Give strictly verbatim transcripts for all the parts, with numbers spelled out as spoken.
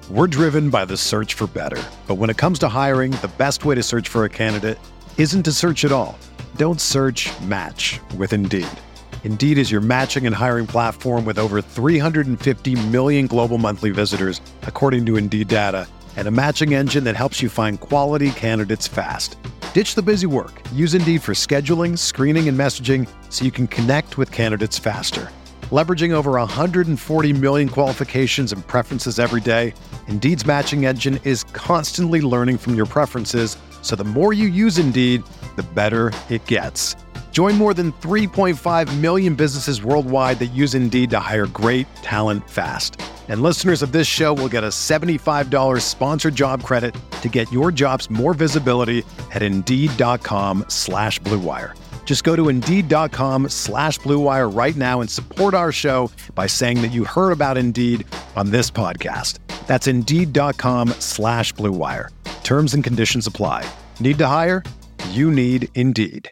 We're driven by the search for better. But when it comes to hiring, the best way to search for a candidate isn't to search at all. Don't search, match with Indeed. Indeed is your matching and hiring platform with over three hundred fifty million global monthly visitors, according to Indeed data, and a matching engine that helps you find quality candidates fast. Ditch the busy work. Use Indeed for scheduling, screening, and messaging so you can connect with candidates faster. Leveraging over one hundred forty million qualifications and preferences every day, Indeed's matching engine is constantly learning from your preferences, so the more you use Indeed, the better it gets. Join more than three point five million businesses worldwide that use Indeed to hire great talent fast. And listeners of this show will get a seventy-five dollars sponsored job credit to get your jobs more visibility at Indeed.com slash Blue Wire. Just go to Indeed.com slash Blue Wire right now and support our show by saying that you heard about Indeed on this podcast. That's Indeed.com slash Blue Wire. Terms and conditions apply. Need to hire? You need Indeed.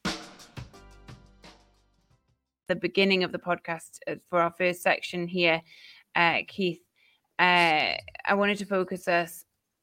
The beginning of the podcast for our first section here, uh, Keith, uh, I wanted to focus us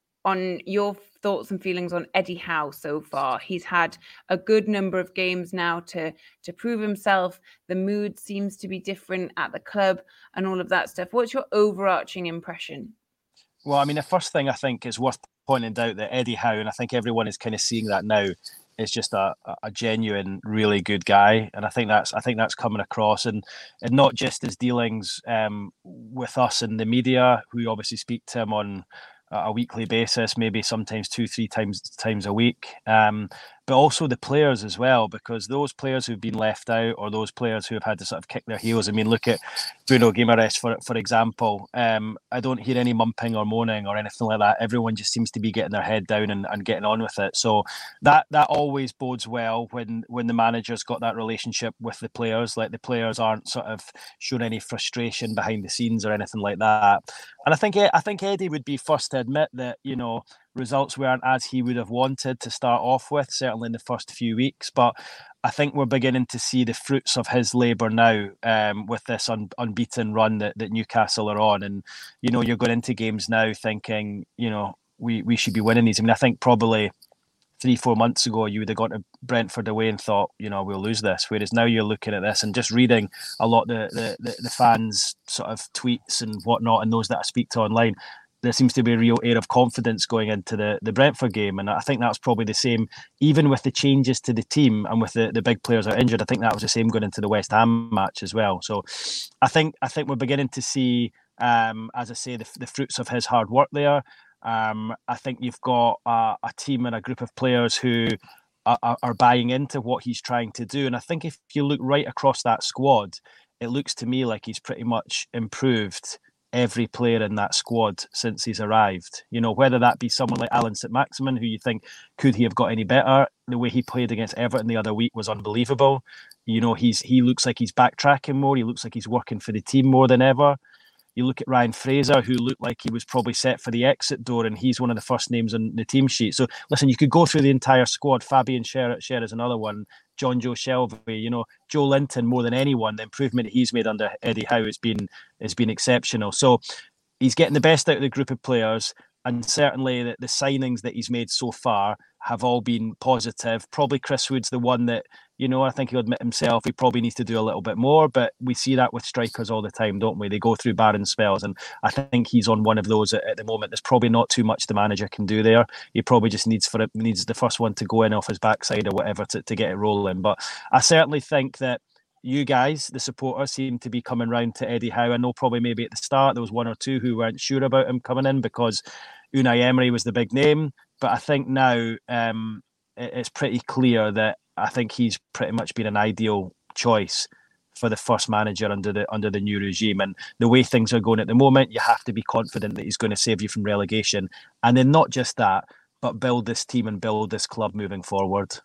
on your thoughts and feelings on Eddie Howe so far. He's had a good number of games now to to prove himself. The mood seems to be different at the club and all of that stuff. What's your overarching impression? Well, I mean, the first thing I think is worth pointing out that Eddie Howe, and I think everyone is kind of seeing that now, is just a, a genuine, really good guy, and I think that's I think that's coming across, and and not just his dealings um, with us in the media, who obviously speak to him on a weekly basis, maybe sometimes two, three times times a week, um, but also the players as well, because those players who've been left out, or those players who have had to sort of kick their heels. I mean, look at Bruno Guimaraes, for for example. Um, I don't hear any mumping or moaning or anything like that. Everyone just seems to be getting their head down and, and getting on with it. So that that always bodes well when when the manager's got that relationship with the players. Like, the players aren't sort of showing any frustration behind the scenes or anything like that. And I think I think Eddie would be first to admit that, you know, results weren't as he would have wanted to start off with, certainly in the first few weeks. But I think we're beginning to see the fruits of his labour now, um, with this un- unbeaten run that, that Newcastle are on. And, you know, you're going into games now thinking, you know, we, we should be winning these. I mean, I think probably three, four months ago, you would have gone to Brentford away and thought, you know, we'll lose this. Whereas now you're looking at this and just reading a lot of the, the, the fans' sort of tweets and whatnot, and those that I speak to online, there seems to be a real air of confidence going into the, the Brentford game. And I think that's probably the same, even with the changes to the team and with the, the big players are injured. I think that was the same going into the West Ham match as well. So I think I think we're beginning to see, um, as I say, the, the fruits of his hard work there. Um, I think you've got a, a team and a group of players who are, are buying into what he's trying to do. And I think if you look right across that squad, it looks to me like he's pretty much improved every player in that squad since he's arrived. You know, whether that be someone like Alan Saint-Maximin, who you think, could he have got any better? The way he played against Everton the other week was unbelievable. You know, he's he looks like he's backtracking more. He looks like he's working for the team more than ever. You look at Ryan Fraser, who looked like he was probably set for the exit door, and he's one of the first names on the team sheet. So, listen, you could go through the entire squad. Fabian Schär, Schär is another one. John Joe Shelby, you know, Joe Linton, more than anyone, the improvement he's made under Eddie Howe has been has been exceptional. So he's getting the best out of the group of players, and certainly the, the signings that he's made so far have all been positive. Probably Chris Wood's the one that, you know, I think he'll admit himself he probably needs to do a little bit more, but we see that with strikers all the time, don't we? They go through barren spells, and I think he's on one of those at, at the moment. There's probably not too much the manager can do there. He probably just needs for it needs the first one to go in off his backside or whatever to, to get it rolling. But I certainly think that you guys, the supporters, seem to be coming round to Eddie Howe. I know probably maybe at the start there was one or two who weren't sure about him coming in because Unai Emery was the big name, but I think now um, it, it's pretty clear that I think he's pretty much been an ideal choice for the first manager under the under the new regime. And the way things are going at the moment, you have to be confident that he's going to save you from relegation. And then not just that, but build this team and build this club moving forward.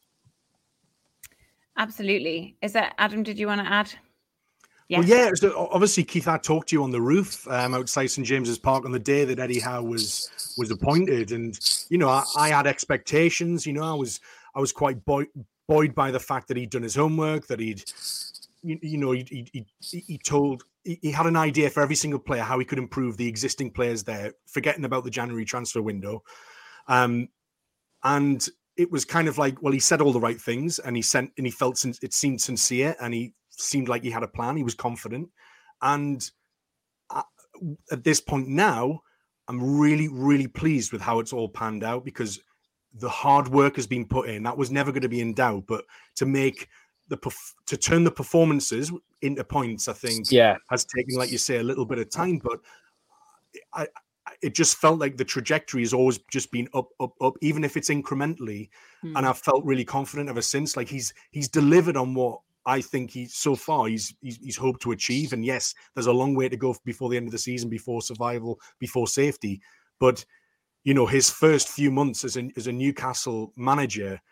Absolutely. Is that, Adam, did you want to add? Yes. Well, yeah, so obviously, Keith, I talked to you on the roof um, outside St James's Park on the day that Eddie Howe was was appointed. And, you know, I, I had expectations. You know, I was I was quite buoyed, buoyed by the fact that he'd done his homework, that he'd, you, you know, he, he, he, he told he, he had an idea for every single player how he could improve the existing players there, forgetting about the January transfer window. Um, and it was kind of like, well, he said all the right things, and he sent, and he felt it seemed sincere, and he seemed like he had a plan. He was confident, and at this point now, I'm really, really pleased with how it's all panned out, because the hard work has been put in. That was never going to be in doubt, but to make the to turn the performances into points, I think, yeah, has taken, like you say, a little bit of time. But I, it just felt like the trajectory has always just been up, up, up, even if it's incrementally. Mm. And I've felt really confident ever since. Like he's he's delivered on what I think he so far he's, he's he's hoped to achieve. And yes, there's a long way to go before the end of the season, before survival, before safety. But you know, his first few months as a as a Newcastle manager,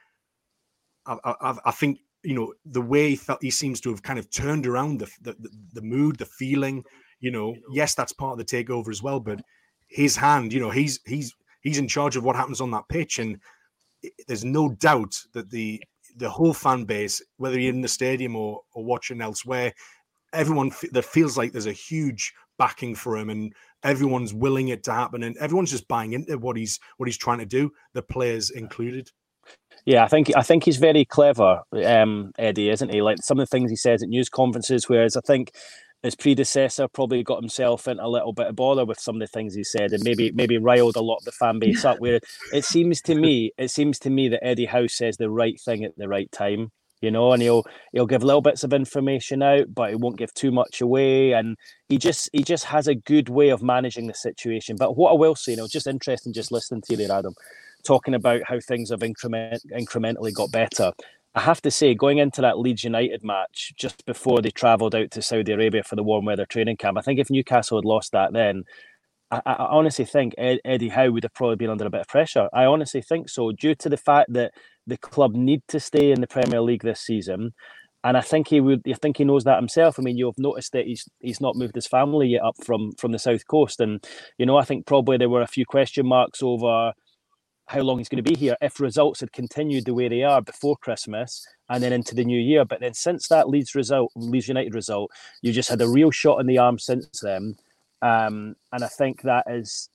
I, I, I think, you know, the way he felt, he seems to have kind of turned around the, the the mood, the feeling. You know, yes, that's part of the takeover as well. But his hand, you know, he's he's he's in charge of what happens on that pitch, and there's no doubt that the the whole fan base, whether you're in the stadium or or watching elsewhere, everyone f- that feels like there's a huge backing for him, and everyone's willing it to happen, and everyone's just buying into what he's what he's trying to do, the players included. Yeah, I think I think he's very clever, um, Eddie, isn't he? Like some of the things he says at news conferences, whereas I think his predecessor probably got himself into a little bit of bother with some of the things he said, and maybe maybe riled a lot of the fan base up. Where it seems to me, it seems to me that Eddie Howe says the right thing at the right time, you know, and he'll he'll give little bits of information out, but he won't give too much away, and he just he just has a good way of managing the situation. But what I will say, you know, just interesting, just listening to you there, Adam, talking about how things have increment incrementally got better. I have to say, going into that Leeds United match just before they travelled out to Saudi Arabia for the warm weather training camp, I think if Newcastle had lost that then, I, I honestly think Ed, Eddie Howe would have probably been under a bit of pressure. I honestly think so, due to the fact that the club need to stay in the Premier League this season. And I think he would. I think he knows that himself. I mean, you've noticed that he's he's not moved his family yet up from, from the South Coast. And, you know, I think probably there were a few question marks over how long he's going to be here if results had continued the way they are before Christmas and then into the new year. But then since that Leeds result, Leeds United result, you just had a real shot in the arm since then. Um, and I think that is,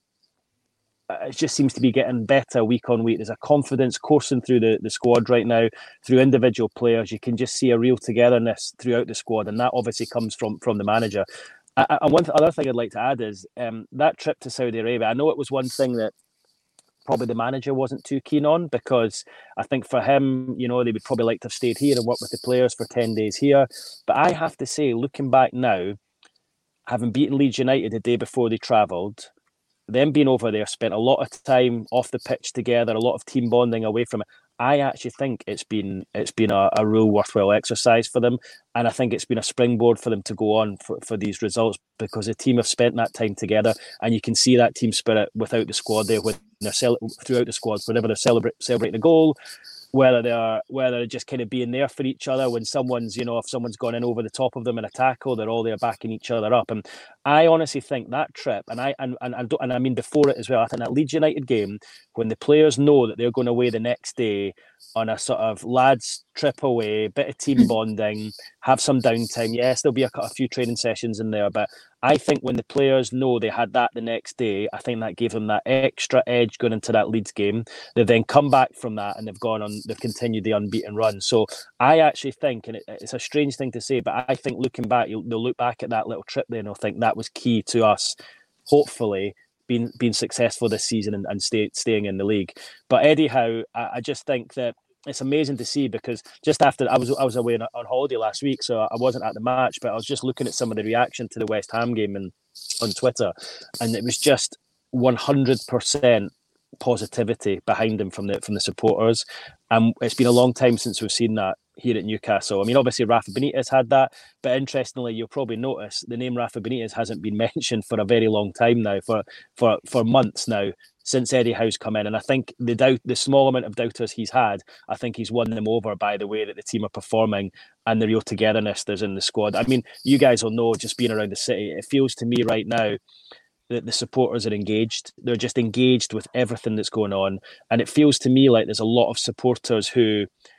it just seems to be getting better week on week. There's a confidence coursing through the, the squad right now, through individual players. You can just see a real togetherness throughout the squad. And that obviously comes from, from the manager. And one th- other thing I'd like to add is um, that trip to Saudi Arabia. I know it was one thing that probably the manager wasn't too keen on, because I think for him, you know, they would probably like to have stayed here and worked with the players for ten days here. But I have to say, looking back now, having beaten Leeds United the day before they travelled, them being over there, spent a lot of time off the pitch together, a lot of team bonding away from it. I actually think it's been it's been a, a real worthwhile exercise for them, and I think it's been a springboard for them to go on for, for these results, because the team have spent that time together, and you can see that team spirit without the squad there when they're cel- throughout the squad, whenever they're celebrate, celebrating a goal, whether they're whether they're just kind of being there for each other when someone's, you know, if someone's gone in over the top of them in a tackle, they're all there backing each other up. And I honestly think that trip, and I and and, and, don't, and I mean before it as well, I think that Leeds United game, when the players know that they're going away the next day on a sort of lads trip away, bit of team bonding, have some downtime. Yes, there'll be a, a few training sessions in there, but I think when the players know they had that the next day, I think that gave them that extra edge going into that Leeds game. They've then come back from that and they've gone on, they've continued the unbeaten run. So I actually think, and it, it's a strange thing to say, but I think looking back, you'll, they'll look back at that little trip there and they'll think that was key to us, hopefully, being being successful this season and, and stay, staying in the league. But Eddie Howe, I, I just think that it's amazing to see, because just after I was I was away on, on holiday last week, so I wasn't at the match, but I was just looking at some of the reaction to the West Ham game and on Twitter, and it was just one hundred percent positivity behind him from the from the supporters. And um, it's been a long time since we've seen that here at Newcastle. I mean, obviously Rafa Benitez had that, but interestingly, you'll probably notice the name Rafa Benitez hasn't been mentioned for a very long time now, for for for months now, since Eddie Howe's come in. And I think the doubt, the small amount of doubters he's had, I think he's won them over by the way that the team are performing and the real togetherness there's in the squad. I mean, you guys will know, just being around the city, it feels to me right now that the supporters are engaged. They're just engaged with everything that's going on. And it feels to me like there's a lot of supporters who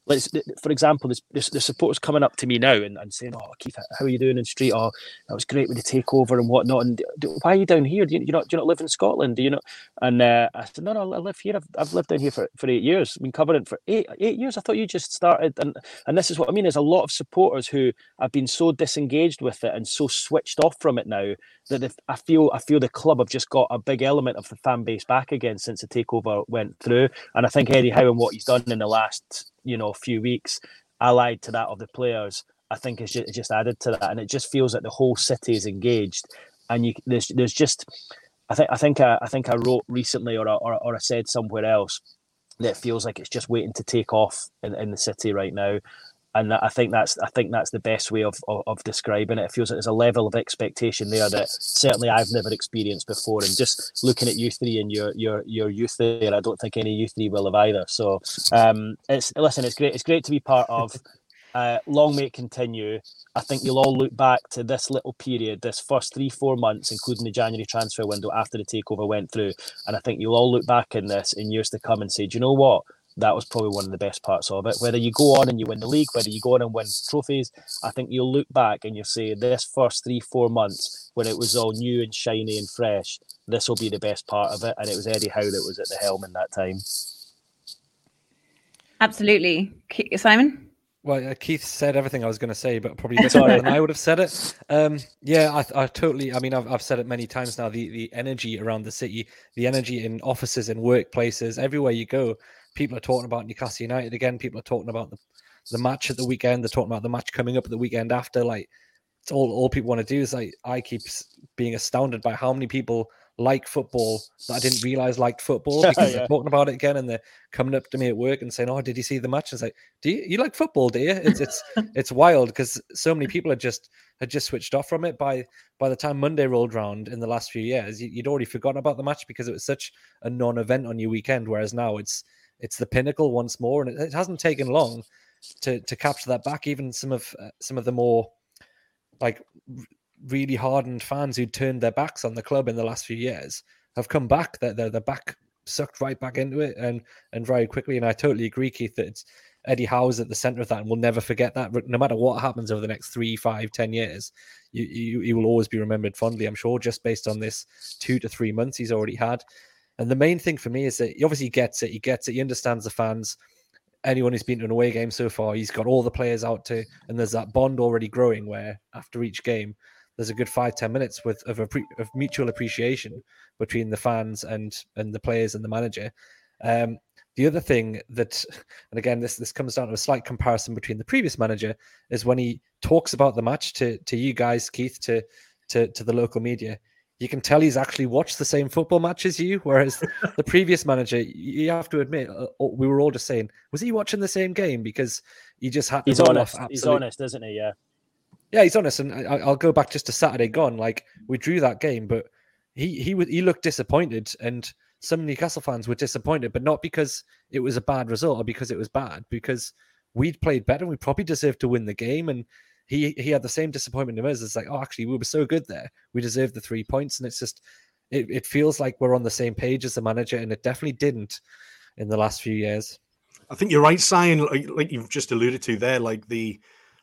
Let's, for example, there's, there's, there's supporters coming up to me now and, and saying, "Oh, Keith, how are you doing in the street? Oh, that was great with the takeover and whatnot. And why are you down here? Do you, do you not do you not live in Scotland? Do you know?" And uh, I said, "No, no, I live here. I've, I've lived down here for, for eight years. I've been covering for eight eight years. I thought you just started." And and this is what I mean. There's a lot of supporters who have been so disengaged with it and so switched off from it now that if, I feel I feel the club have just got a big element of the fan base back again since the takeover went through. And I think Eddie Howe and what he's done in the last, you know, few weeks, allied to that of the players, I think it's just, it's just added to that, and it just feels like the whole city is engaged. And you, there's, there's just, I think, I think, I, I think I wrote recently, or, or, or I said somewhere else, that it feels like it's just waiting to take off in, in the city right now. And I think that's, I think that's the best way of, of of describing it. It feels like there's a level of expectation there that certainly I've never experienced before. And just looking at you three and your your your youth there, I don't think any you three will have either. So um, it's listen, it's great. It's great to be part of. Uh, long may it continue. I think you'll all look back to this little period, this first three, four months, including the January transfer window after the takeover went through. And I think you'll all look back in this in years to come and say, do you know what? That was probably one of the best parts of it. Whether you go on and you win the league, whether you go on and win trophies, I think you'll look back and you'll say this first three, four months when it was all new and shiny and fresh, this will be the best part of it. And it was Eddie Howe that was at the helm in that time. Absolutely. Simon? Well, uh, Keith said everything I was going to say, but probably better than I would have said it. Um, yeah, I, I totally. I mean, I've I've said it many times now. The the energy around the city, the energy in offices and workplaces, everywhere you go, people are talking about Newcastle United again. People are talking about the the match at the weekend. They're talking about the match coming up at the weekend after. Like, it's all all people want to do is like. I keep being astounded by how many people like football that I didn't realize liked football because yeah. they're talking about it again and they're coming up to me at work and saying, "Oh, did you see the match?" And it's like, "Do you, you like football? Do you?" It's it's it's wild because so many people had just had just switched off from it by by the time Monday rolled around in the last few years. You, you'd already forgotten about the match because it was such a non-event on your weekend. Whereas now it's it's the pinnacle once more, and it, it hasn't taken long to to capture that back. Even some of uh, some of the more like really hardened fans who turned their backs on the club in the last few years have come back. They're, they're, they're back, sucked right back into it and and very quickly. And I totally agree, Keith, that it's Eddie Howe's at the center of that, and we'll never forget that. No matter what happens over the next three, five, ten years, you, you, you will always be remembered fondly, I'm sure, just based on this two to three months he's already had. And the main thing for me is that he obviously gets it. He gets it. He understands the fans. Anyone who's been to an away game so far, he's got all the players out to, and there's that bond already growing where after each game, there's a good five, ten minutes with of, a pre, of mutual appreciation between the fans and and the players and the manager. Um, the other thing that, and again, this this comes down to a slight comparison between the previous manager, is when he talks about the match to to you guys, Keith, to to to the local media, you can tell he's actually watched the same football match as you. Whereas the previous manager, you have to admit, uh, we were all just saying, was he watching the same game? Because he just had to he's honest. Absolute... He's honest, isn't he? Yeah. Yeah, he's honest, and I, I'll go back just to Saturday gone. Like, we drew that game, but he he he looked disappointed, and some Newcastle fans were disappointed, but not because it was a bad result or because it was bad, because we'd played better. We probably deserved to win the game, and he he had the same disappointment in us. It's like, oh, actually, we were so good there. We deserved the three points, and it's just it, it feels like we're on the same page as the manager, and it definitely didn't in the last few years. I think you're right, Sion, like, like you've just alluded to there, like the.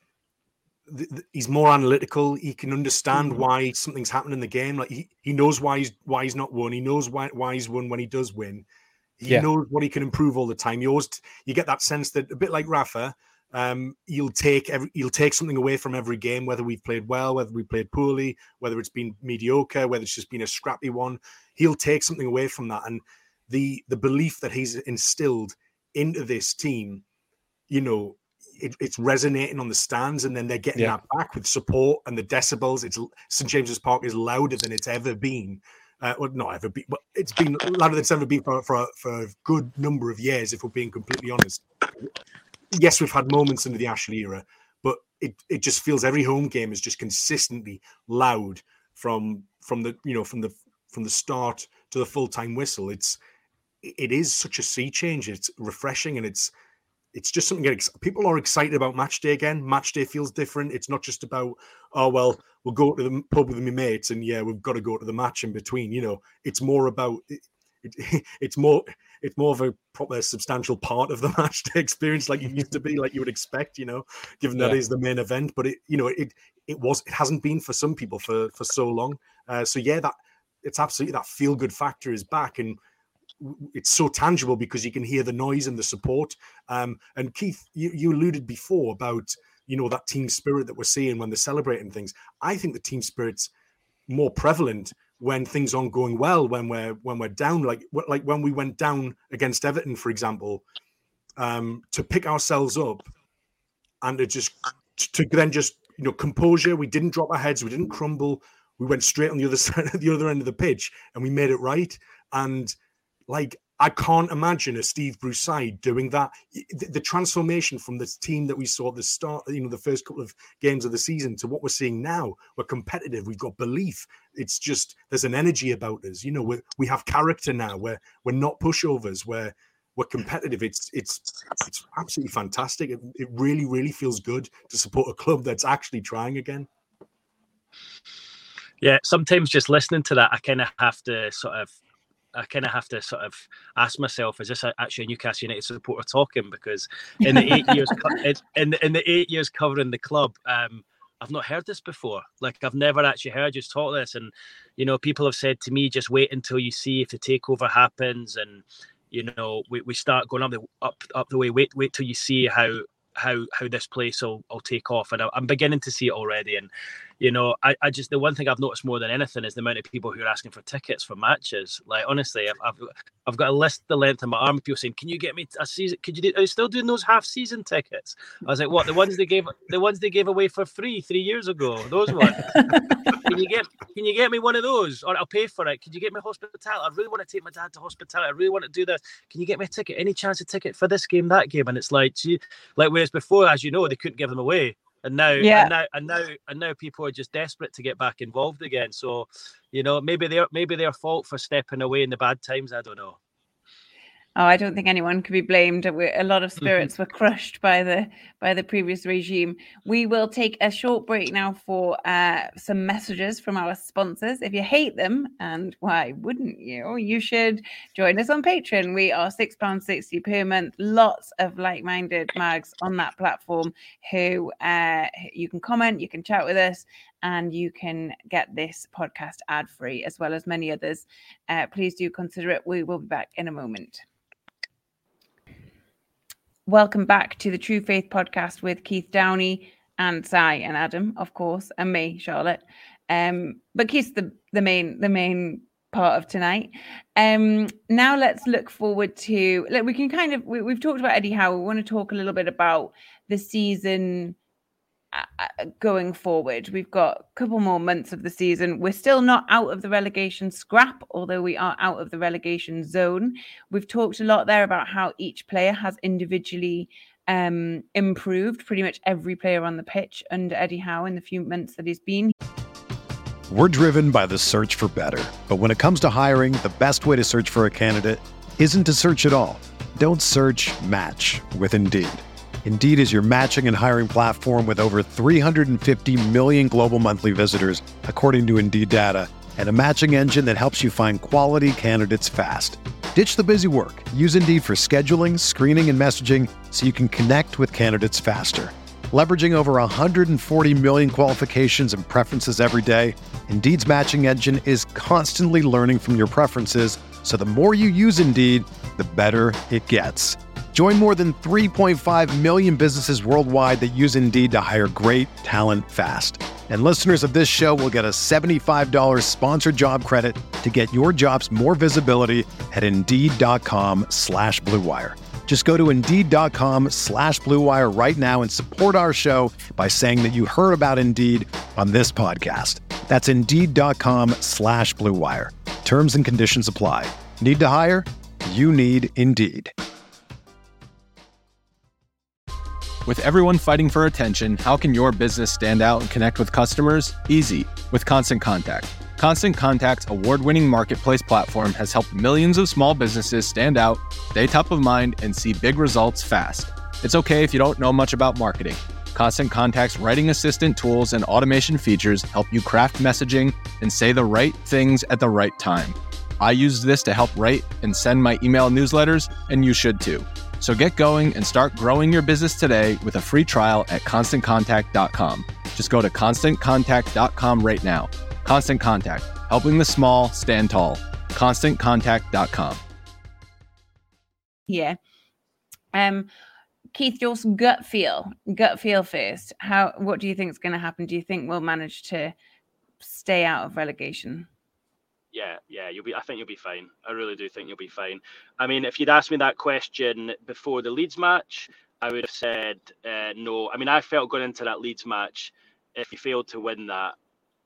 He's more analytical. He can understand mm-hmm. why something's happened in the game. Like he, he knows why he's why he's not won. He knows why why he's won when he does win. He yeah. knows what he can improve all the time. You always you get that sense that a bit like Rafa, um, he'll take every he'll take something away from every game, whether we've played well, whether we played poorly, whether it's been mediocre, whether it's just been a scrappy one. He'll take something away from that, and the the belief that he's instilled into this team, you know. It, it's resonating on the stands, and then they're getting yeah. that back with support and the decibels. It's Saint James's Park is louder than it's ever been. Uh, well, not ever been, but it's been louder than it's ever been for, for, for a good number of years, if we're being completely honest. Yes, we've had moments under the Ashley era, but it, it just feels every home game is just consistently loud from from the you know from the from the start to the full time whistle. It's it is such a sea change. It's refreshing, and it's. It's just something that people are excited about match day again. Match day feels different. It's not just about, oh, well, we'll go to the pub with my mates and yeah, we've got to go to the match in between. You know, it's more about, it, it, it's more, it's more of a proper substantial part of the match to experience like it used to be, like you would expect, you know, given that Yeah. is the main event. But it, you know, it it was it hasn't been for some people for for so long. Uh, so yeah, that it's absolutely that feel good factor is back, and it's so tangible because you can hear the noise and the support. Um, and Keith, you, you alluded before about, you know, that team spirit that we're seeing when they're celebrating things. I think the team spirit's more prevalent when things aren't going well, when we're when we're down, like like when we went down against Everton, for example, um, to pick ourselves up and to just to then just, you know, composure. We didn't drop our heads, we didn't crumble. We went straight on the other side, the other end of the pitch, and we made it right. And like, I can't imagine a Steve Bruce side doing that. The, the transformation from this team that we saw at the start, you know, the first couple of games of the season to what we're seeing now, we're competitive. We've got belief. It's just, there's an energy about us. You know, we we have character now. We're we're not pushovers. We're we're competitive. It's it's it's absolutely fantastic. It, it really really feels good to support a club that's actually trying again. Yeah, sometimes just listening to that, I kind of have to sort of, I kind of have to sort of ask myself, is this actually a Newcastle United supporter talking? Because in the eight years, in in the eight years covering the club, um, I've not heard this before. Like, I've never actually heard you talk this. And you know, people have said to me, just wait until you see if the takeover happens, and you know, we, we start going up the up up the way. Wait wait till you see how. how how this place will, will take off, and I'm beginning to see it already. And you know, I, I just the one thing I've noticed more than anything is the amount of people who are asking for tickets for matches. Like, honestly, I've I've, I've got a list the length of my arm of people saying, "Can you get me a season? Could you do, are you still doing those half season tickets?" I was like, "What, the ones they gave the ones they gave away for free three years ago? Those ones? Can you get can you get me one of those, or I'll pay for it? Could you get me hospitality? I really want to take my dad to hospitality. I really want to do this. Can you get me a ticket? Any chance of ticket for this game, that game?" And it's like, gee, like whereas before, as you know, they couldn't give them away, and now, yeah. and now, and now, and now, people are just desperate to get back involved again. So, you know, maybe they're maybe their fault for stepping away in the bad times. I don't know. Oh, I don't think anyone could be blamed. A lot of spirits were crushed by the by the previous regime. We will take a short break now for uh, some messages from our sponsors. If you hate them, and why wouldn't you? You should join us on Patreon. We are six pounds sixty per month. Lots of like-minded mags on that platform who uh, you can comment, you can chat with us, and you can get this podcast ad-free as well as many others. Uh, please do consider it. We will be back in a moment. Welcome back to the True Faith podcast with Keith Downey and Si and Adam, of course, and me, Charlotte. Um, but Keith's the, the main the main part of tonight. Um, now let's look forward to. Like, we can kind of we, we've talked about Eddie Howe. We want to talk a little bit about the season uh, going forward. We've got a couple more months of the season. We're still not out of the relegation scrap, although we are out of the relegation zone. We've talked a lot there about how each player has individually um, improved, pretty much every player on the pitch under Eddie Howe in the few months that he's been. We're driven by the search for better. But when it comes to hiring, the best way to search for a candidate isn't to search at all. Don't search, match with Indeed. Indeed is your matching and hiring platform with over three hundred fifty million global monthly visitors, according to Indeed data, and a matching engine that helps you find quality candidates fast. Ditch the busy work. Use Indeed for scheduling, screening, and messaging so you can connect with candidates faster. Leveraging over one hundred forty million qualifications and preferences every day, Indeed's matching engine is constantly learning from your preferences, so the more you use Indeed, the better it gets. Join more than three point five million businesses worldwide that use Indeed to hire great talent fast. And listeners of this show will get a seventy-five dollars sponsored job credit to get your jobs more visibility at Indeed.com slash Blue Wire. Just go to Indeed.com slash Blue Wire right now and support our show by saying that you heard about Indeed on this podcast. That's Indeed.com slash Blue Wire. Terms and conditions apply. Need to hire? You need Indeed. With everyone fighting for attention, how can your business stand out and connect with customers? Easy, with Constant Contact. Constant Contact's award-winning marketplace platform has helped millions of small businesses stand out, stay top of mind, and see big results fast. It's okay if you don't know much about marketing. Constant Contact's writing assistant tools and automation features help you craft messaging and say the right things at the right time. I use this to help write and send my email newsletters, and you should too. So get going and start growing your business today with a free trial at constant contact dot com. Just go to constant contact dot com right now. Constant Contact, helping the small stand tall. constant contact dot com. Yeah. Um, Keith, your gut feel, gut feel first. How? What do you think is going to happen? Do you think we'll manage to stay out of relegation? Yeah, yeah, you'll be. I think you'll be fine. I really do think you'll be fine. I mean, if you'd asked me that question before the Leeds match, I would have said uh, no. I mean, I felt going into that Leeds match, if you failed to win that,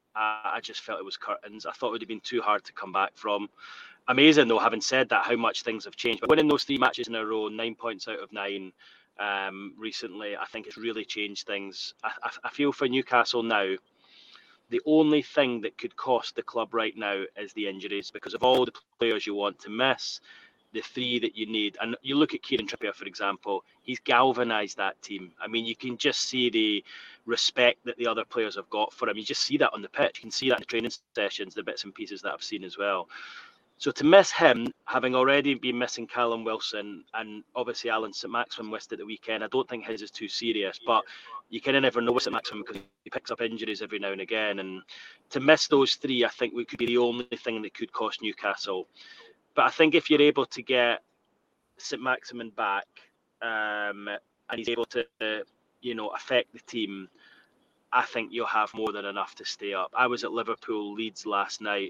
I, I just felt it was curtains. I thought it would have been too hard to come back from. Amazing though, having said that, how much things have changed. But winning those three matches in a row, nine points out of nine um, recently, I think it's really changed things. I, I, I feel for Newcastle now, the only thing that could cost the club right now is the injuries, because of all the players you want to miss, the three that you need. And you look at Kieran Trippier, for example, he's galvanised that team. I mean, you can just see the respect that the other players have got for him. You just see that on the pitch. You can see that in the training sessions, the bits and pieces that I've seen as well. So to miss him, having already been missing Callum Wilson, and obviously Alan Saint-Maximin missed at the weekend, I don't think his is too serious, but you kind of never know with Saint-Maximin because he picks up injuries every now and again. And to miss those three, I think we could be the only thing that could cost Newcastle. But I think if you're able to get Saint-Maximin back um, and he's able to, uh, you know, affect the team, I think you'll have more than enough to stay up. I was at Liverpool Leeds last night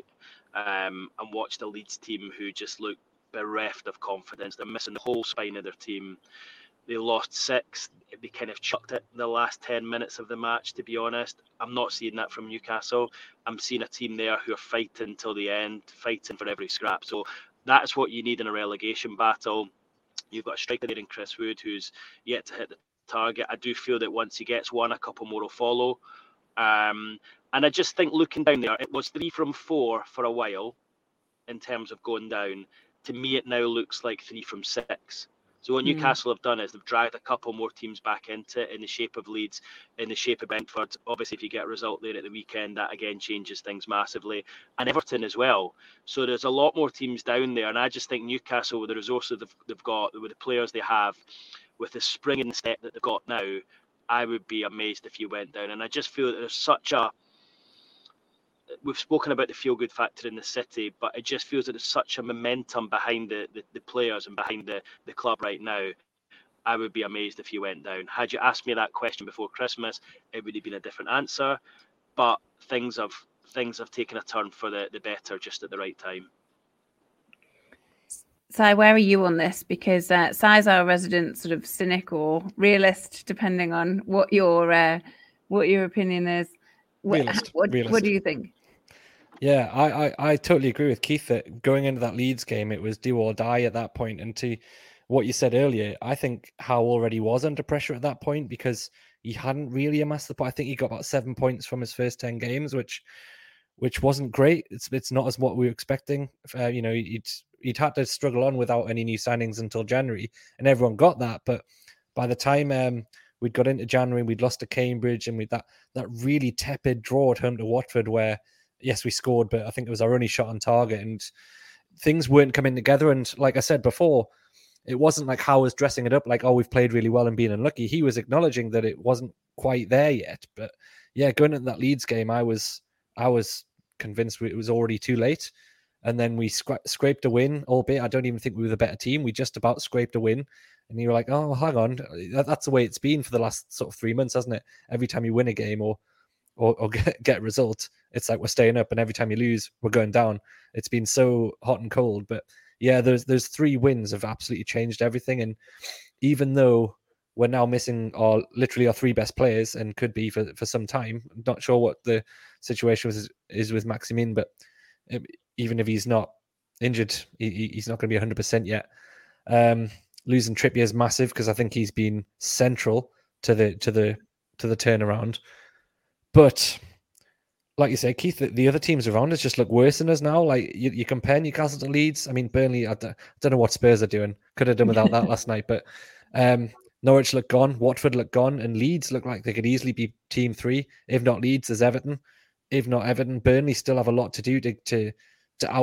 um, and watched a Leeds team who just looked bereft of confidence. They're missing the whole spine of their team. They lost six. They kind of chucked it in the last ten minutes of the match, to be honest. I'm not seeing that from Newcastle. I'm seeing a team there who are fighting till the end, fighting for every scrap. So that's what you need in a relegation battle. You've got a striker there in Chris Wood who's yet to hit the target. I do feel that once he gets one, a couple more will follow. Um, and I just think looking down there, it was three from four for a while in terms of going down. To me, it now looks like three from six. So what mm. Newcastle have done is they've dragged a couple more teams back into it in the shape of Leeds, in the shape of Brentford. Obviously, if you get a result there at the weekend, that again changes things massively. And Everton as well. So there's a lot more teams down there. And I just think Newcastle, with the resources they've, they've got, with the players they have, with the spring in the step that they've got now, I would be amazed if you went down. And I just feel that there's such a... We've spoken about the feel-good factor in the city, but it just feels that there's such a momentum behind the, the, the players and behind the, the club right now. I would be amazed if you went down. Had you asked me that question before Christmas, it would have been a different answer. But things have things have taken a turn for the, the better just at the right time. Si, where are you on this? Because uh, Si's our resident sort of cynic or realist, depending on what your uh, what your opinion is. What, realist, what, realist. what do you think? Yeah, I, I, I totally agree with Keith that going into that Leeds game, it was do or die at that point. And to what you said earlier, I think Howe already was under pressure at that point because he hadn't really amassed the point. I think he got about seven points from his first ten games, which which wasn't great. It's it's not as what we were expecting. Uh, you know, he'd he'd had to struggle on without any new signings until January, and everyone got that. But by the time um, we'd got into January, we'd lost to Cambridge, and with that that really tepid draw at home to Watford, where yes, we scored, but I think it was our only shot on target, and things weren't coming together. And like I said before, it wasn't like Howe was dressing it up like, oh, we've played really well and being unlucky. He was acknowledging that it wasn't quite there yet. But yeah, going into that Leeds game, I was I was convinced it was already too late. And then we scra- scraped a win, albeit I don't even think we were the better team. We just about scraped a win. And you were like, oh, hang on. That's the way it's been for the last sort of three months, hasn't it? Every time you win a game or or, or get, get a result, it's like we're staying up. And every time you lose, we're going down. It's been so hot and cold. But yeah, those, those three wins have absolutely changed everything. And even though we're now missing our literally our three best players and could be for, for some time, I'm not sure what the situation is, is with Maximin, but even if he's not injured, he, he's not going to be one hundred percent yet. Um, losing Trippier is massive because I think he's been central to the to the to the turnaround. But like you say, Keith, the, the other teams around us just look worse than us now. Like you, you compare Newcastle to Leeds. I mean, Burnley. I don't, I don't know what Spurs are doing. Could have done without that last night. But um, Norwich look gone. Watford look gone, and Leeds look like they could easily be team three. If not Leeds, there's Everton. If not Everton, Burnley still have a lot to do to to, to out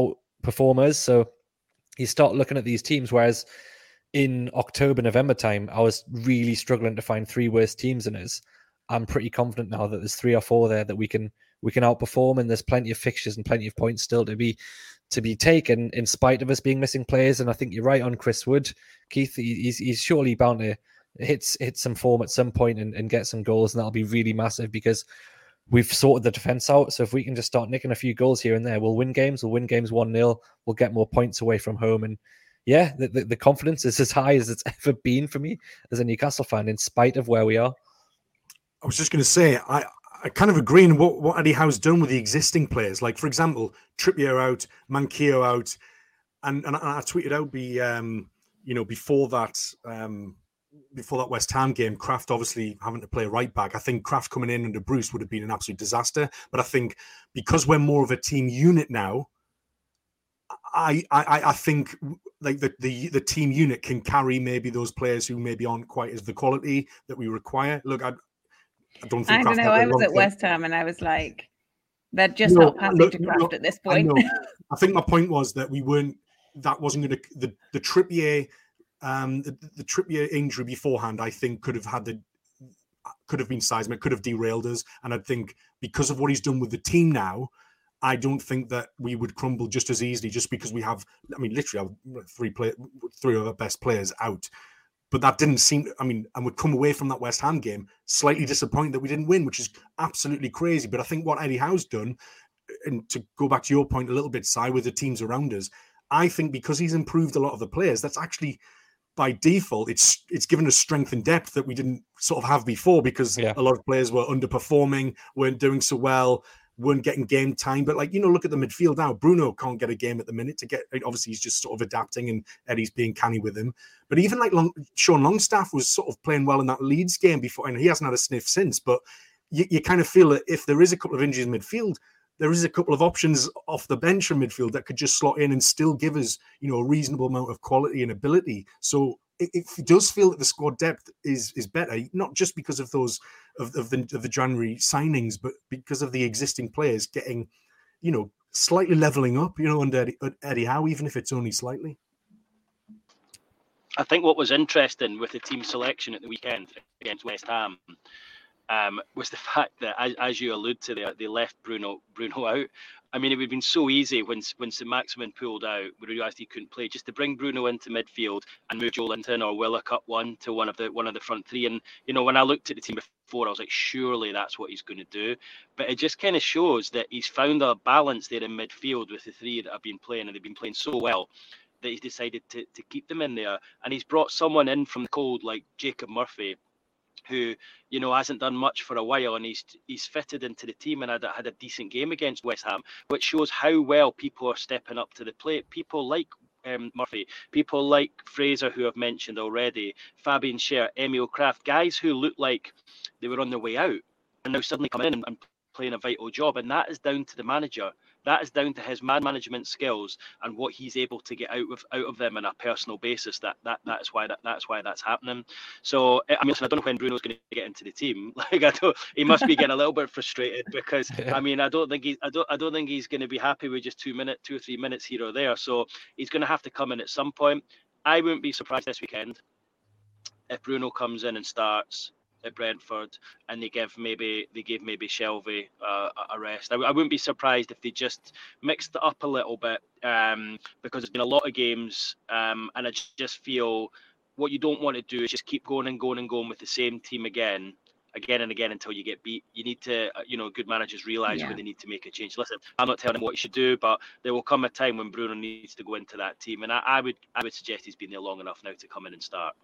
performers. So you start looking at these teams, whereas in October, November time, I was really struggling to find three worst teams in us. I'm pretty confident now that there's three or four there that we can we can outperform, and there's plenty of fixtures and plenty of points still to be to be taken in spite of us being missing players. And I think you're right on Chris Wood, Keith. He's he's surely bound to hit hit some form at some point and, and get some goals, and that'll be really massive because we've sorted the defense out. So if we can just start nicking a few goals here and there, we'll win games. We'll win games one nil. We'll get more points away from home. And yeah, the, the, the confidence is as high as it's ever been for me as a Newcastle fan, in spite of where we are. I was just going to say, I, I kind of agree in what, what Eddie Howe's done with the existing players. Like, for example, Trippier out, Manquillo out. And, and I, I tweeted out, be, um, you know, before that, um, before that West Ham game, Kraft obviously having to play right back. I think Kraft coming in under Bruce would have been an absolute disaster. But I think because we're more of a team unit now, I I, I think like the, the the team unit can carry maybe those players who maybe aren't quite as the quality that we require. Look, I, I don't think I Kraft don't know. I was at thing. West Ham and I was like, they're just no, not passing look, to Kraft look, at this I point. know. I think my point was that we weren't. That wasn't going to the the Trippier. Um, the, the Trippier injury beforehand, I think, could have had the could have been seismic, could have derailed us. And I think because of what he's done with the team now, I don't think that we would crumble just as easily just because we have, I mean, literally have three play, three of our best players out. But that didn't seem, I mean, and we'd come away from that West Ham game slightly disappointed that we didn't win, which is absolutely crazy. But I think what Eddie Howe's done, and to go back to your point a little bit, Si, with the teams around us, I think because he's improved a lot of the players, that's actually, by default, it's it's given us strength and depth that we didn't sort of have before because yeah. a lot of players were underperforming, weren't doing so well, weren't getting game time. But like, you know, look at the midfield now. Bruno can't get a game at the minute to get, obviously he's just sort of adapting and Eddie's being canny with him. But even like Long, Sean Longstaff was sort of playing well in that Leeds game before, and he hasn't had a sniff since. But you, you kind of feel that if there is a couple of injuries in midfield, there is a couple of options off the bench from midfield that could just slot in and still give us, you know, a reasonable amount of quality and ability. So it, it does feel that the squad depth is is better, not just because of those of, of the of the January signings, but because of the existing players getting, you know, slightly leveling up, you know, under Eddie, Eddie Howe, even if it's only slightly. I think what was interesting with the team selection at the weekend against West Ham um, was the fact that, as, as you allude to there, they left Bruno Bruno out. I mean, it would have been so easy when when Saint-Maximin pulled out, we realised he couldn't play, just to bring Bruno into midfield and move Joelinton or Willock up one to one of the one of the front three. And you know, when I looked at the team before, I was like, surely that's what he's going to do. But it just kind of shows that he's found a balance there in midfield with the three that have been playing, and they've been playing so well that he's decided to to keep them in there. And he's brought someone in from the cold like Jacob Murphy, who, you know, hasn't done much for a while, and he's he's fitted into the team and had, had a decent game against West Ham, which shows how well people are stepping up to the plate. People like um, Murphy, people like Fraser, who I've mentioned already, Fabian Schär, Emil Kraft, guys who look like they were on their way out and now suddenly come in and, and playing a vital job. And that is down to the manager. That is down to his man management skills and what he's able to get out of out of them on a personal basis. That that that's why that that's why that's happening. So I mean, I don't know when Bruno's going to get into the team. Like I don't, he must be getting a little bit frustrated because yeah. I mean, I don't think he, I don't, I don't think he's going to be happy with just two minute, two or three minutes here or there. So he's going to have to come in at some point. I wouldn't be surprised this weekend if Bruno comes in and starts at Brentford, and they give maybe they gave maybe Shelvey uh, a rest. I, I wouldn't be surprised if they just mixed it up a little bit, um, because there's been a lot of games, um, and I just feel what you don't want to do is just keep going and going and going with the same team again, again and again until you get beat. You need to, you know, good managers realise yeah. when they need to make a change. Listen, I'm not telling him what he should do, but there will come a time when Bruno needs to go into that team, and I, I would I would suggest he's been there long enough now to come in and start.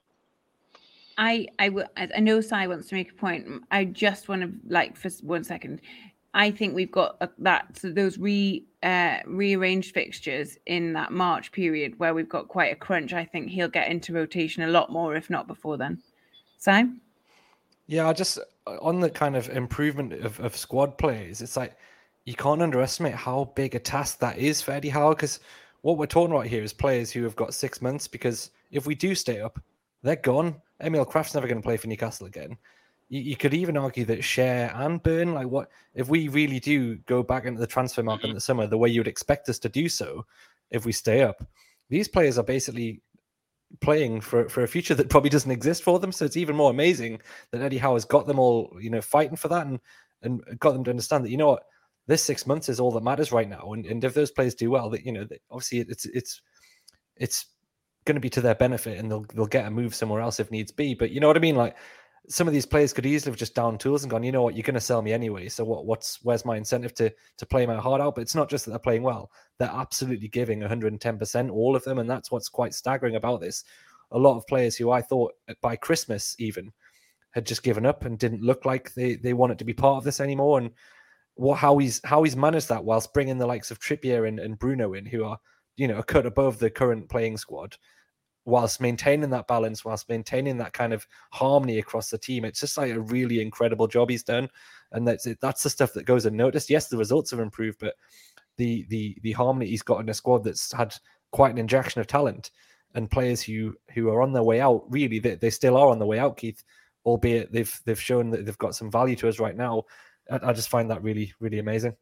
I, I, w- I know Si wants to make a point. I just want to, like, for one second, I think we've got a, that, so those re uh, rearranged fixtures in that March period where we've got quite a crunch. I think he'll get into rotation a lot more, if not before then. Si? Yeah, I just, on the kind of improvement of, of squad players, it's like, you can't underestimate how big a task that is for Eddie Howe, because what we're talking about here is players who have got six months, because if we do stay up, they're gone. Emil Kraft's never going to play for Newcastle again. You, you could even argue that Schär and Burn, like what if we really do go back into the transfer market in the summer the way you would expect us to do so, if we stay up. These players are basically playing for, for a future that probably doesn't exist for them. So it's even more amazing that Eddie Howe has got them all, you know, fighting for that and, and got them to understand that, you know what, this six months is all that matters right now. And, and if those players do well, that, you know, obviously it's, it's, it's going to be to their benefit, and they'll, they'll get a move somewhere else if needs be. But you know what I mean? Like, some of these players could easily have just down tools and gone, you know what, you're going to sell me anyway. So what, what's, where's my incentive to, to play my heart out? But it's not just that they're playing well. They're absolutely giving one hundred ten percent, all of them. And that's what's quite staggering about this. A lot of players who I thought by Christmas even had just given up and didn't look like they, they wanted to be part of this anymore. And what, how he's, how he's managed that whilst bringing the likes of Trippier and, and Bruno in, who are, you know, a cut above the current playing squad, whilst maintaining that balance, whilst maintaining that kind of harmony across the team. It's just like a really incredible job he's done. And that's it. That's the stuff that goes unnoticed. Yes, the results have improved, but the the the harmony he's got in a squad that's had quite an injection of talent, and players who who are on their way out, really, they, they still are on the way out, Keith, albeit they've they've shown that they've got some value to us right now. I, I just find that really, really amazing.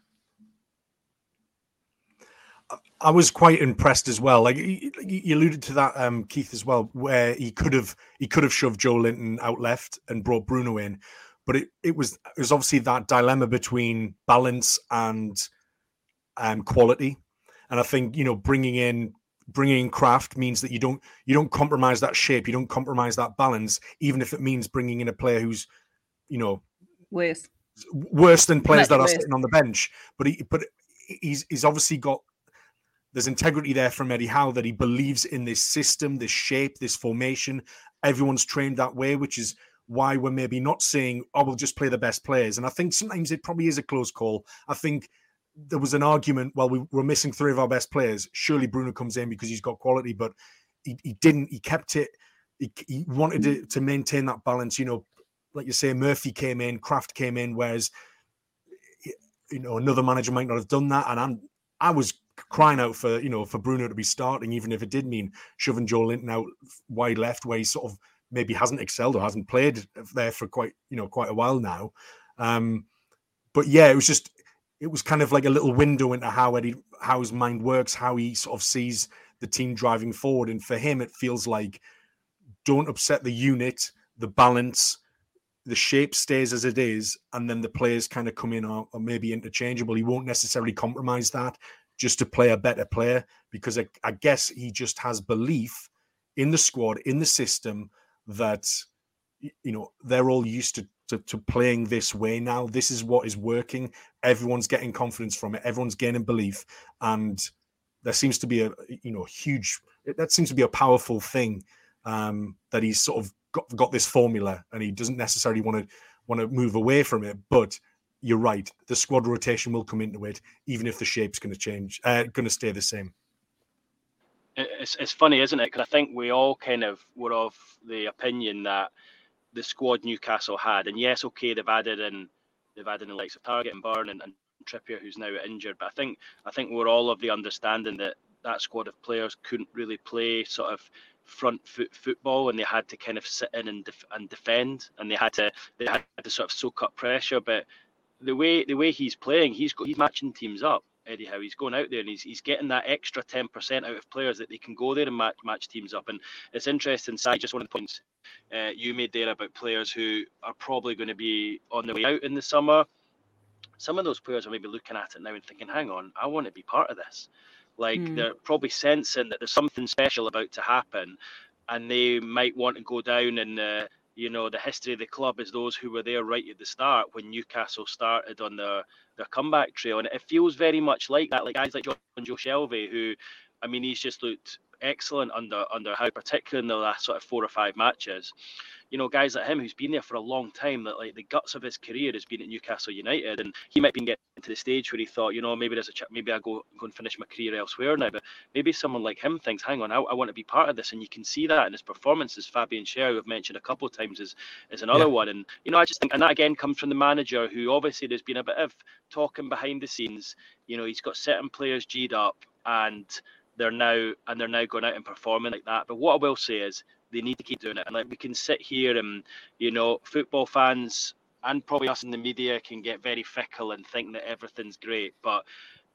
I was quite impressed as well. Like you alluded to that, um, Keith, as well, where he could have he could have shoved Joe Linton out left and brought Bruno in, but it, it was it was obviously that dilemma between balance and um, quality. And I think, you know, bringing in bringing in Kraft means that you don't you don't compromise that shape, you don't compromise that balance, even if it means bringing in a player who's, you know, worse worse than players Much that worse. are sitting on the bench. But he but he's he's obviously got. There's integrity there from Eddie Howe that he believes in this system, this shape, this formation. Everyone's trained that way, which is why we're maybe not saying, oh, we'll just play the best players. And I think sometimes it probably is a close call. I think there was an argument, well, we were missing three of our best players. Surely Bruno comes in because he's got quality, but he, he didn't. He kept it. He, he wanted to, to maintain that balance. You know, like you say, Murphy came in, Kraft came in, whereas, you know, another manager might not have done that. And I'm, I was crying out for, you know, for Bruno to be starting, even if it did mean shoving Joe Linton out wide left, where he sort of maybe hasn't excelled or hasn't played there for quite, you know, quite a while now. Um, but yeah, it was just, it was kind of like a little window into how Eddie, how his mind works, how he sort of sees the team driving forward. And for him, it feels like, don't upset the unit, the balance, the shape stays as it is, and then the players kind of come in or, or maybe interchangeable. He won't necessarily compromise that just to play a better player, because I, I guess he just has belief in the squad, in the system, that, you know, they're all used to, to, to playing this way now. This is what is working. Everyone's getting confidence from it. Everyone's gaining belief. And there seems to be a, you know, huge, that seems to be a powerful thing, um, that he's sort of got, got this formula, and he doesn't necessarily want to want to move away from it. But you're right. The squad rotation will come into it, even if the shape's going to change, uh, going to stay the same. It's it's funny, isn't it? Because I think we all kind of were of the opinion that the squad Newcastle had, and yes, okay, they've added in they've added in the likes of Targett and Byrne and, and Trippier, who's now injured. But I think I think we're all of the understanding that that squad of players couldn't really play sort of front foot football, and they had to kind of sit in and def- and defend, and they had to they had to sort of soak up pressure. But the way the way he's playing, he's got, he's matching teams up. Eddie Howe, he's going out there and he's he's getting that extra ten percent out of players that they can go there and match match teams up. And it's interesting, Si, just one of the points uh, you made there about players who are probably going to be on their way out in the summer. Some of those players are maybe looking at it now and thinking, hang on, I want to be part of this. Like mm. they're probably sensing that there's something special about to happen, and they might want to go down in the, you know, the history of the club as those who were there right at the start when Newcastle started on their, their comeback trail. And it feels very much like that, like guys like John Joe Shelvey, who, I mean, he's just looked excellent under under Howe, particularly in the last sort of four or five matches. You know, guys like him who's been there for a long time, that like the guts of his career has been at Newcastle United, and he might be getting to the stage where he thought, you know, maybe there's a ch- maybe I go go and finish my career elsewhere now. But maybe someone like him thinks, hang on, I, I want to be part of this, and you can see that in his performances. Fabian Schär, we've mentioned a couple of times, is is another yeah. one, and you know, I just think, and that again comes from the manager, who obviously there's been a bit of talking behind the scenes. You know, he's got certain players G'd up, and they're now and they're now going out and performing like that. But what I will say is, they need to keep doing it. And like, we can sit here and, you know, football fans and probably us in the media can get very fickle and think that everything's great. But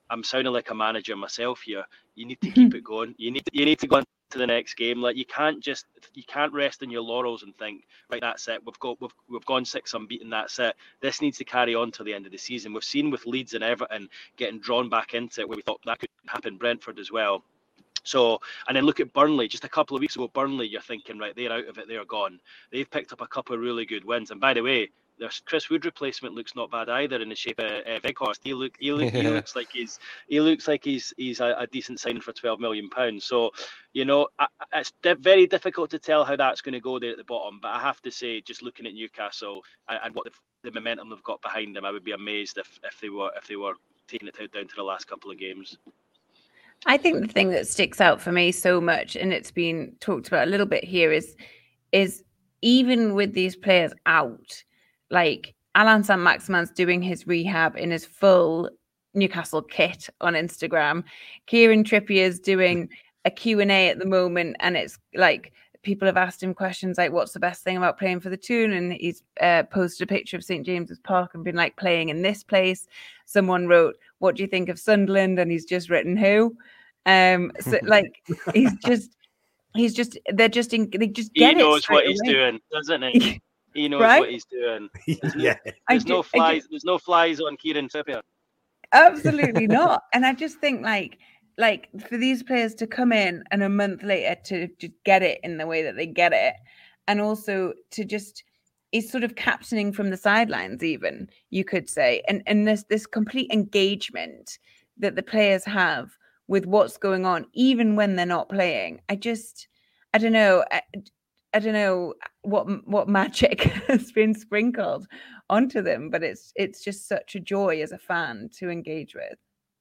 I'm sounding like a manager myself here. You need to keep it going. You need to, you need to go on to the next game. Like you can't just you can't rest on your laurels and think, right, that's it. We've got we've we've gone six unbeaten. That's it. This needs to carry on till the end of the season. We've seen with Leeds and Everton getting drawn back into it where we thought that could happen. Brentford as well. So, and then look at Burnley. Just a couple of weeks ago, Burnley, you're thinking, right, they're out of it. They're gone. They've picked up a couple of really good wins. And by the way, their Chris Wood replacement looks not bad either in the shape of uh, Weghorst. He look, he, look, he looks like he's, he looks like he's, he's a, a decent signing for twelve million pounds. So, you know, I, it's di- very difficult to tell how that's going to go there at the bottom. But I have to say, just looking at Newcastle and, and what the, the momentum they've got behind them, I would be amazed if, if they were if they were taking it down to the last couple of games. I think the thing that sticks out for me so much, and it's been talked about a little bit here, is is even with these players out, like Alan Saint-Maximin's doing his rehab in his full Newcastle kit on Instagram. Kieran Trippier's doing a Q and A at the moment, and it's like people have asked him questions like, what's the best thing about playing for the Toon? And he's uh, posted a picture of Saint James's Park and been like, playing in this place. Someone wrote, what do you think of Sunderland? And he's just written who. Um, so like, he's just, he's just, they're just, in, they just get it. He knows what he's away. doing, doesn't he? He knows Right? what he's doing. There's, Yeah. no, there's do- no I flies. do- There's no flies on Kieran Trippier. Absolutely not. And I just think like, like for these players to come in and a month later to just get it in the way that they get it, and also to just is sort of captaining from the sidelines, even you could say, and and this this complete engagement that the players have with what's going on, even when they're not playing. I just, I don't know, I, I don't know what what magic has been sprinkled onto them, but it's it's just such a joy as a fan to engage with.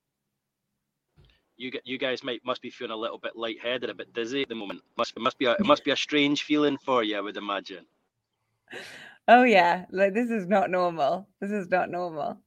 You you guys might must be feeling a little bit lightheaded, a bit dizzy at the moment. Must must be a, it must be a strange feeling for you, I would imagine. Oh yeah, like this is not normal. This is not normal.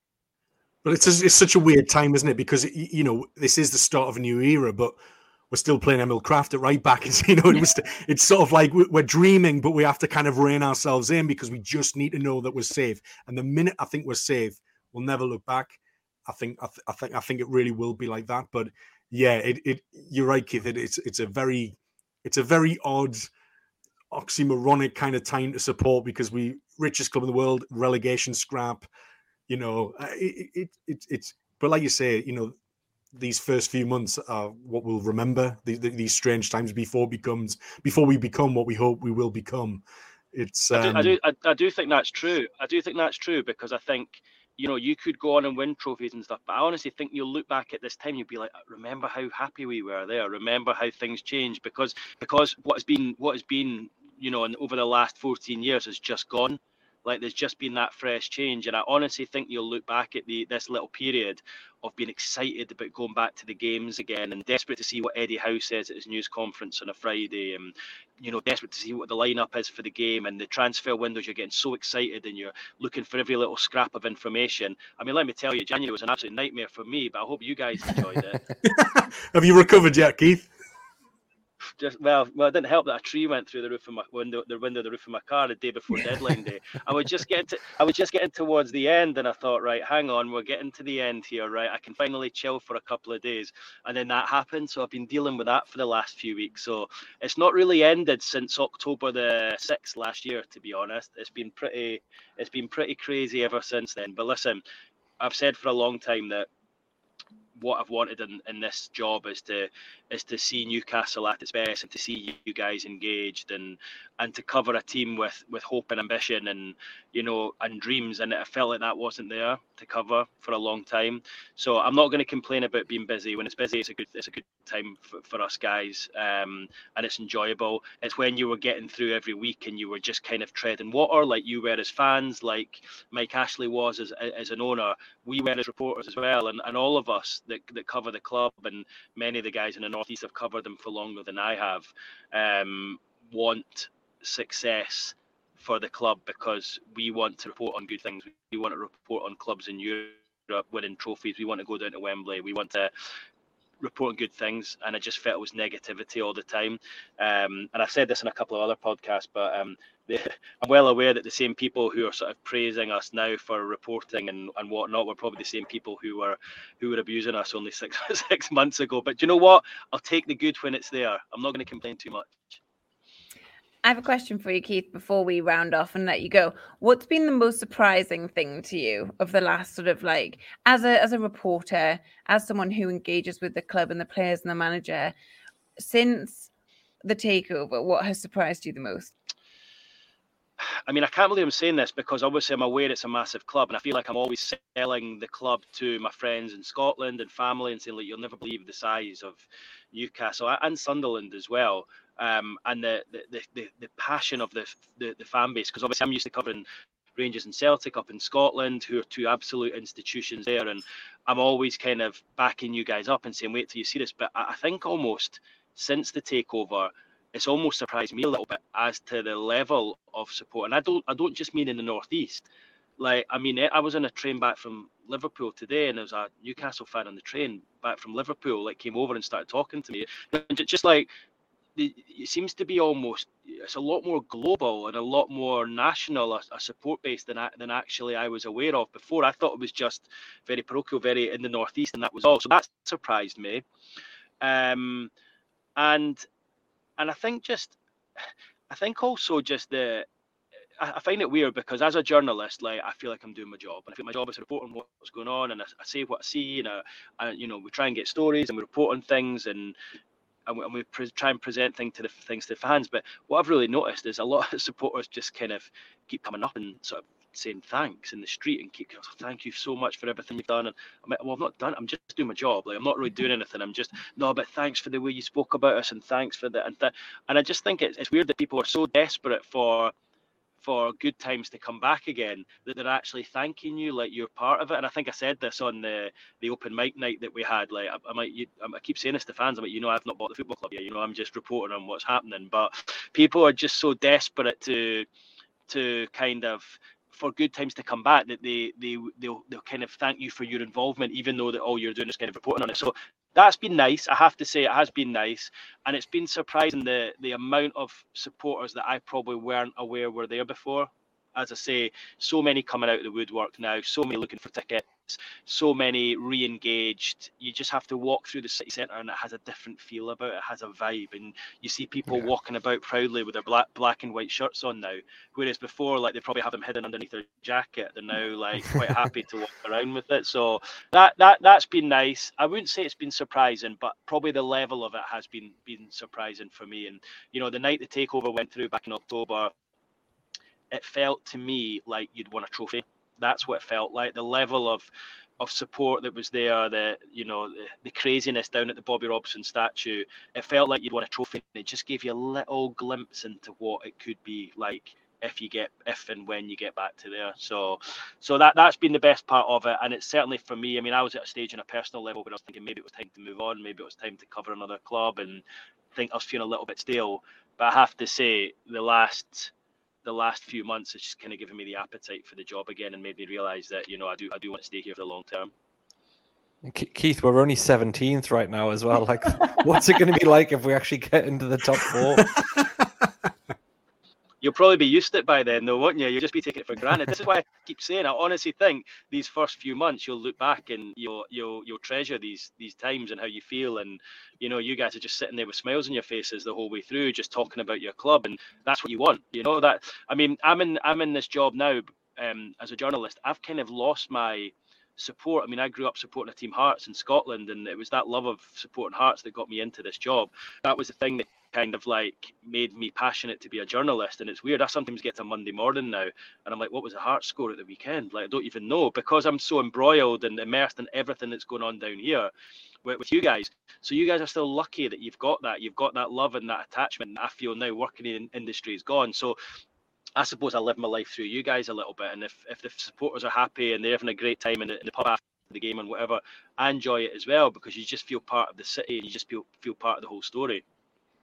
But it's it's such a weird time, isn't it? Because you know this is the start of a new era, but we're still playing Emil Kraft at right back. It's, you know, it was, it's sort of like we're dreaming, but we have to kind of rein ourselves in because we just need to know that we're safe. And the minute I think we're safe, we'll never look back. I think I, th- I think I think it really will be like that. But yeah, it, it you're right, Keith. It, it's it's a very it's a very odd, oxymoronic kind of time to support because we richest club in the world, relegation scrap. You know, it, it, it it's but like you say, you know, these first few months are what we'll remember. These, these strange times before becomes before we become what we hope we will become. It's um... I do I do I, I do think that's true. I do think that's true because I think, you know, you could go on and win trophies and stuff, but I honestly think you'll look back at this time, you'll be like, remember how happy we were there. Remember how things changed because because what has been what has been, you know, and over the last fourteen years has just gone. Like there's just been that fresh change, and I honestly think you'll look back at the this little period of being excited about going back to the games again, and desperate to see what Eddie Howe says at his news conference on a Friday, and you know, desperate to see what the lineup is for the game and the transfer windows. You're getting so excited, and you're looking for every little scrap of information. I mean, let me tell you, January was an absolute nightmare for me, but I hope you guys enjoyed it. Have you recovered yet, Keith? Just well, well, it didn't help that a tree went through the roof of my window, the window of the roof of my car the day before deadline day. I was just getting to, I was just getting towards the end, and I thought, right, hang on, we're getting to the end here, right? I can finally chill for a couple of days, and then that happened. So I've been dealing with that for the last few weeks. So it's not really ended since October the sixth last year, to be honest. It's been pretty, it's been pretty crazy ever since then. But listen, I've said for a long time that what I've wanted in, in this job is to is to see Newcastle at its best and to see you guys engaged and and to cover a team with with hope and ambition and, you know, and dreams, and I felt like that wasn't there to cover for a long time. So I'm not going to complain about being busy. When it's busy, it's a good it's a good time for, for us guys, um, and it's enjoyable. It's when you were getting through every week and you were just kind of treading water, like you were as fans, like Mike Ashley was as as an owner, we were as reporters as well, and, and all of us that, that cover the club, and many of the guys in the Northeast have covered them for longer than I have, um, want success for the club because we want to report on good things. We want to report on clubs in Europe winning trophies. We want to go down to Wembley. We want to reporting good things, and I just felt it was negativity all the time. Um, and I've said this in a couple of other podcasts, but um, the, I'm well aware that the same people who are sort of praising us now for reporting and, and whatnot were probably the same people who were who were abusing us only six six months ago. But do you know what? I'll take the good when it's there. I'm not going to complain too much. I have a question for you, Keith, before we round off and let you go. What's been the most surprising thing to you of the last sort of like, as a as a reporter, as someone who engages with the club and the players and the manager, since the takeover, what has surprised you the most? I mean, I can't believe I'm saying this because obviously I'm aware it's a massive club, and I feel like I'm always selling the club to my friends in Scotland and family and saying, like, you'll never believe the size of Newcastle and Sunderland as well. Um, and the, the the the passion of the the, the fan base, because obviously I'm used to covering Rangers and Celtic up in Scotland, who are two absolute institutions there, and I'm always kind of backing you guys up and saying, wait till you see this. But I think almost since the takeover, it's almost surprised me a little bit as to the level of support. And I don't I don't just mean in the Northeast. Like, I mean, I was on a train back from Liverpool today, and there was a Newcastle fan on the train back from Liverpool, like, came over and started talking to me. Just like, it seems to be almost, it's a lot more global and a lot more national, a, a support base than than actually I was aware of before. I thought it was just very parochial, very in the Northeast, and that was all. So that surprised me. Um, and and I think just, I think also just the, I find it weird because as a journalist, like, I feel like I'm doing my job, and I feel my job is reporting what's going on, and I, I say what I see, and I, I, you know, we try and get stories, and we report on things, and and we, and we pre- try and present things to the things to the fans. But what I've really noticed is a lot of supporters just kind of keep coming up and sort of saying thanks in the street and keep going, thank you so much for everything you've done. And I'm like, well, I've not done, I'm just doing my job. Like, I'm not really doing anything. I'm just, no, but thanks for the way you spoke about us, and thanks for that. And th- and I just think it's it's weird that people are so desperate for. for good times to come back again, that they're actually thanking you like you're part of it. And I think I said this on the the open mic night that we had. Like, I, I might, you, I keep saying this to fans. I'm like, you know, I've not bought the football club yet. You know, I'm just reporting on what's happening. But people are just so desperate to to kind of, for good times to come back, that they they they'll they'll kind of thank you for your involvement, even though that all you're doing is kind of reporting on it. So that's been nice. I have to say, it has been nice, and it's been surprising the the amount of supporters that I probably weren't aware were there before. As I say, so many coming out of the woodwork now, so many looking for tickets, so many re-engaged. You just have to walk through the city centre, and it has a different feel about it. It has a vibe, and you see people yeah. walking about proudly with their black black and white shirts on now, whereas before, like, they probably have them hidden underneath their jacket. They're now like quite happy to walk around with it. So that that that's been nice. I wouldn't say it's been surprising, but probably the level of it has been been surprising for me. And you know, the night the takeover went through back in October, it felt to me like you'd won a trophy. That's what it felt like. The level of of support that was there, the you know the, the craziness down at the Bobby Robson statue, it felt like you'd won a trophy. It just gave you a little glimpse into what it could be like if you get if and when you get back to there. So so that that's been the best part of it. And it's certainly for me, I mean, I was at a stage on a personal level where I was thinking maybe it was time to move on, maybe it was time to cover another club, and I think I was feeling a little bit stale. But I have to say, the last the last few months has just kind of given me the appetite for the job again, and made me realise that, you know, I do I do want to stay here for the long term. Keith, we're only seventeenth right now as well. Like, what's it going to be like if we actually get into the top four? You'll probably be used to it by then, though, won't you? You'll just be taking it for granted. This is why I keep saying, I honestly think these first few months you'll look back and you'll you'll you'll treasure these these times and how you feel. And you know, you guys are just sitting there with smiles on your faces the whole way through, just talking about your club, and that's what you want. You know that. I mean, I'm in I'm in this job now um, as a journalist. I've kind of lost my support. I mean, I grew up supporting a team, Hearts, in Scotland, and it was that love of supporting Hearts that got me into this job. That was the thing that kind of like made me passionate to be a journalist. And it's weird, I sometimes get to Monday morning now and I'm like, what was the Hearts score at the weekend? Like, I don't even know, because I'm so embroiled and immersed in everything that's going on down here with, with you guys. So you guys are still lucky that you've got that you've got that love and that attachment. I feel now working in industry is gone, so I suppose I live my life through you guys a little bit. And if, if the supporters are happy and they're having a great time in the, in the pub after the game and whatever, I enjoy it as well, because you just feel part of the city and you just feel feel part of the whole story.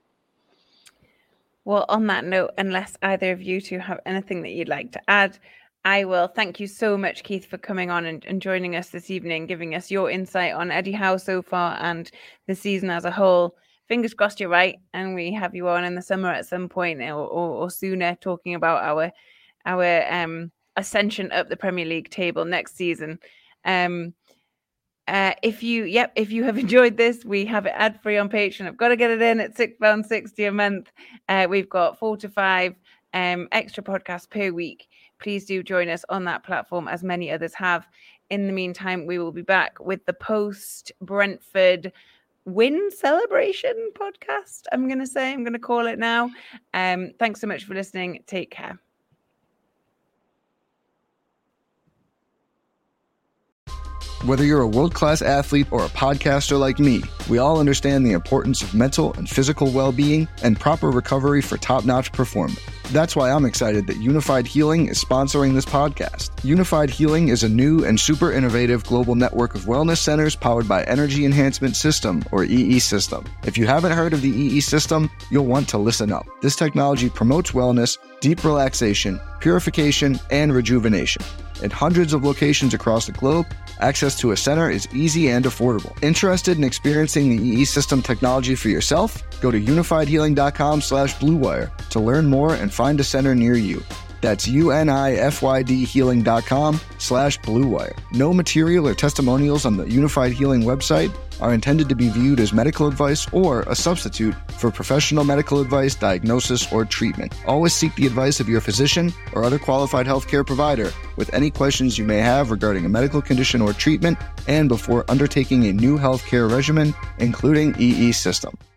Well, on that note, unless either of you two have anything that you'd like to add, I will. Thank you so much, Keith, for coming on and, and joining us this evening, giving us your insight on Eddie Howe so far and the season as a whole. Fingers crossed you're right, and we have you on in the summer at some point or, or, or sooner, talking about our our um, ascension up the Premier League table next season. Um, uh, if you, yep, if you have enjoyed this, we have it ad free on Patreon. I've got to get it in at six pounds sixty a month. Uh, we've got four to five um, extra podcasts per week. Please do join us on that platform, as many others have. In the meantime, we will be back with the post Brentford win celebration podcast. I'm going to say, I'm going to call it now. Um, thanks so much for listening. Take care. Whether you're a world-class athlete or a podcaster like me, we all understand the importance of mental and physical well-being and proper recovery for top-notch performance. That's why I'm excited that Unified Healing is sponsoring this podcast. Unified Healing is a new and super innovative global network of wellness centers powered by Energy Enhancement System, or E E System. If you haven't heard of the E E System, you'll want to listen up. This technology promotes wellness, deep relaxation, purification, and rejuvenation. In hundreds of locations across the globe, access to a center is easy and affordable. Interested in experiencing the E E System technology for yourself? Go to unified healing dot com slash blue wire to learn more and find a center near you. That's U-N-I-F-Y-D healing dot com slash blue wire. No material or testimonials on the Unified Healing website are intended to be viewed as medical advice or a substitute for professional medical advice, diagnosis, or treatment. Always seek the advice of your physician or other qualified healthcare provider with any questions you may have regarding a medical condition or treatment and before undertaking a new healthcare regimen, including E E System.